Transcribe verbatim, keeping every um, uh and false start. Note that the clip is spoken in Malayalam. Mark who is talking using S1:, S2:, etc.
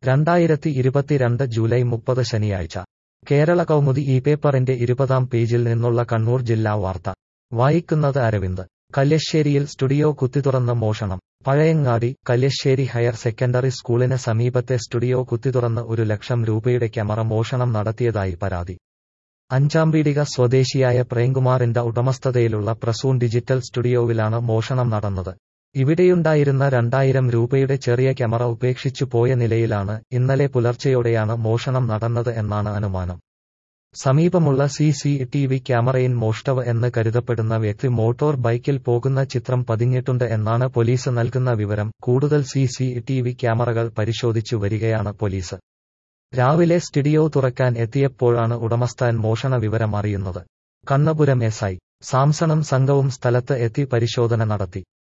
S1: രണ്ടായിരത്തി ഇരുപത്തിരണ്ട് ജൂലൈ മുപ്പത് ശനിയാഴ്ച കേരള കൗമുദി ഈ പേപ്പറിന്റെ ഇരുപതാം പേജിൽ നിന്നുള്ള കണ്ണൂർ ജില്ലാ വാർത്ത വായിക്കുന്നത് അരവിന്ദ്. കല്യശ്ശേരിയിൽ സ്റ്റുഡിയോ കുത്തിത്തുറന്ന് മോഷണം. പഴയങ്ങാടി. കല്യശ്ശേരി ഹയർ സെക്കൻഡറി സ്കൂളിന് സമീപത്തെ സ്റ്റുഡിയോ കുത്തിത്തുറന്ന് ഒരു ലക്ഷം രൂപയുടെ ക്യാമറ മോഷണം നടത്തിയതായി പരാതി. അഞ്ചാംപീടിക സ്വദേശിയായ പ്രേംകുമാറിന്റെ ഉടമസ്ഥതയിലുള്ള പ്രസൂൺ ഡിജിറ്റൽ സ്റ്റുഡിയോവിലാണ് മോഷണം നടന്നത്. ഇവിടെയുണ്ടായിരുന്ന രണ്ടായിരം രൂപയുടെ ചെറിയ ക്യാമറ ഉപേക്ഷിച്ചു പോയ നിലയിലാണ്. ഇന്നലെ പുലർച്ചെയോടെയാണ് മോഷണം നടന്നത് എന്നാണ് അനുമാനം. സമീപമുള്ള സി സി ടി വി ക്യാമറയിൽ മോഷ്ടാവ് എന്ന് കരുതപ്പെടുന്ന വ്യക്തി മോട്ടോർ ബൈക്കിൽ പോകുന്ന ചിത്രം പതിഞ്ഞിട്ടുണ്ട് എന്നാണ് പോലീസ് നൽകുന്ന വിവരം. കൂടുതൽ സി സി ടി വി ക്യാമറകൾ പരിശോധിച്ചു വരികയാണ് പോലീസ്. രാവിലെ സ്റ്റുഡിയോ തുറക്കാൻ എത്തിയപ്പോഴാണ് ഉടമസ്ഥൻ മോഷണ വിവരം അറിയുന്നത്. കണ്ണപുരം എസ് ഐ സാംസണും സംഘവും സ്ഥലത്ത് എത്തി പരിശോധന നടത്തി.